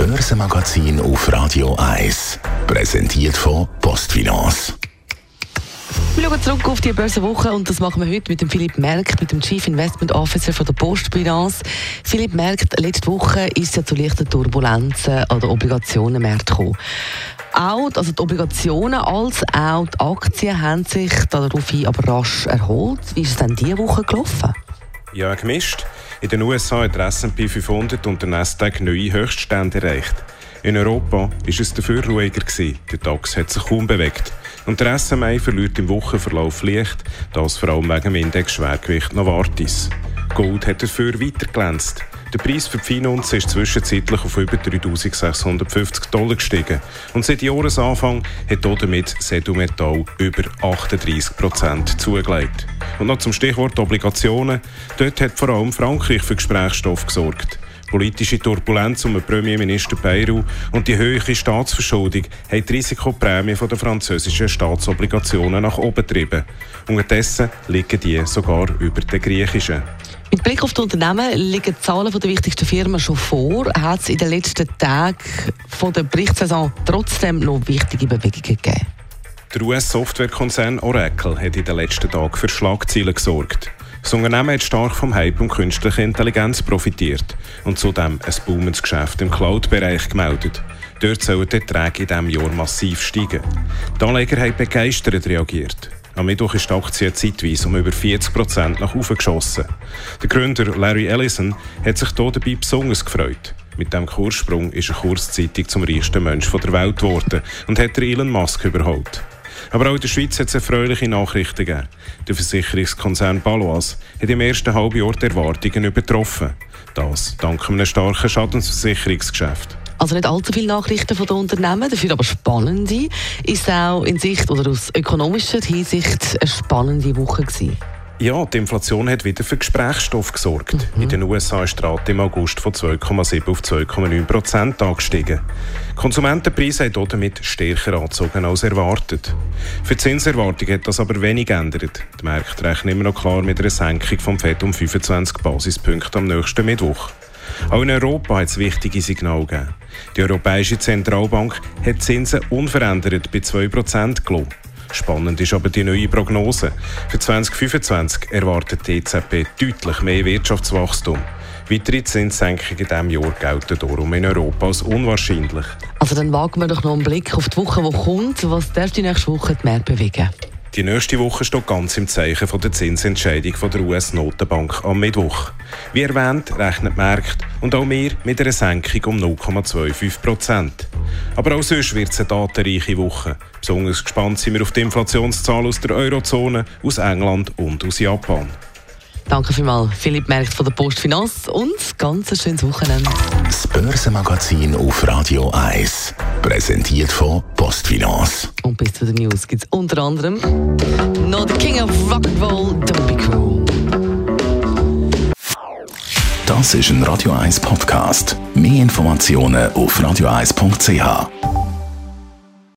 Börsenmagazin auf Radio 1. Präsentiert von PostFinance. Wir schauen zurück auf die Börsenwoche und das machen wir heute mit dem Philipp Merkt, mit dem Chief Investment Officer von der PostFinance. Philipp Merkt, letzte Woche ist es ja zu leichten Turbulenzen an den Obligationenmärkten gekommen. Also die Obligationen als auch die Aktien haben sich daraufhin aber rasch erholt. Wie ist es denn diese Woche gelaufen? Ja, gemischt. In den USA hat der S&P 500 und der Nasdaq neue Höchststände erreicht. In Europa war es dafür ruhiger gewesen. Der DAX hat sich kaum bewegt. Und der SMI verliert im Wochenverlauf leicht, das vor allem wegen dem Index Schwergewicht Novartis. Gold hat dafür weiter glänzt. Der Preis für die Feinunze ist zwischenzeitlich auf über $3.650 gestiegen. Und seit Jahresanfang hat damit Sedo-Metall über 38% zugelegt. Und noch zum Stichwort Obligationen. Dort hat vor allem Frankreich für Gesprächsstoff gesorgt. Politische Turbulenz um den Premierminister Bayrou und die hohe Staatsverschuldung haben die Risikoprämie der französischen Staatsobligationen nach oben getrieben. Unterdessen liegen die sogar über den griechischen. Mit Blick auf die Unternehmen liegen die Zahlen der wichtigsten Firmen schon vor. Hat es in den letzten Tagen von der Berichtssaison trotzdem noch wichtige Bewegungen gegeben? Der US-Softwarekonzern Oracle hat in den letzten Tagen für Schlagzeilen gesorgt. Das Unternehmen hat stark vom Hype um künstliche Intelligenz profitiert und zudem ein boomendes Geschäft im Cloud-Bereich gemeldet. Dort sollen die Erträge in diesem Jahr massiv steigen. Die Anleger haben begeistert reagiert. Am Mittwoch ist die Aktie zeitweise um über 40% nach oben geschossen. Der Gründer Larry Ellison hat sich hier dabei besonders gefreut. Mit diesem Kurssprung ist er kurzzeitig zum reichsten Mensch der Welt geworden und hat Elon Musk überholt. Aber auch in der Schweiz hat es erfreuliche Nachrichten gegeben. Der Versicherungskonzern Baloise hat im ersten Halbjahr die Erwartungen übertroffen. Das dank einem starken Schadensversicherungsgeschäft. Also nicht allzu viele Nachrichten von den Unternehmen, dafür aber spannende. Ist auch in Sicht oder aus ökonomischer Hinsicht eine spannende Woche gewesen? Ja, die Inflation hat wieder für Gesprächsstoff gesorgt. In den USA ist die Rate im August von 2,7 auf 2,9% angestiegen. Die Konsumentenpreise haben damit stärker angezogen als erwartet. Für die Zinserwartung hat das aber wenig geändert. Die Märkte rechnen immer noch klar mit einer Senkung vom FED um 25 Basispunkte am nächsten Mittwoch. Auch in Europa hat es wichtige Signale gegeben. Die Europäische Zentralbank hat die Zinsen unverändert bei 2% gelassen. Spannend ist aber die neue Prognose. Für 2025 erwartet die EZB deutlich mehr Wirtschaftswachstum. Weitere Zinssenkungen in diesem Jahr gelten darum in Europa als unwahrscheinlich. Also dann wagen wir doch noch einen Blick auf die Woche, die kommt. Was darf die nächste Woche die Märkte bewegen? Die nächste Woche steht ganz im Zeichen von der Zinsentscheidung der US-Notenbank am Mittwoch. Wie erwähnt, rechnen die Märkte und auch wir mit einer Senkung um 0,25%. Aber auch sonst wird es eine datenreiche Woche. Besonders gespannt sind wir auf die Inflationszahlen aus der Eurozone, aus England und aus Japan. Danke vielmals, Philipp Merkt von der PostFinance und ganz ein schönes Wochenende. Das Börsenmagazin auf Radio 1. Präsentiert von PostFinance. Und bis zu den News gibt es unter anderem noch The King of Rock'n'Roll, Don't Be Cruel. Das ist ein Radio 1 Podcast. Mehr Informationen auf radio1.ch.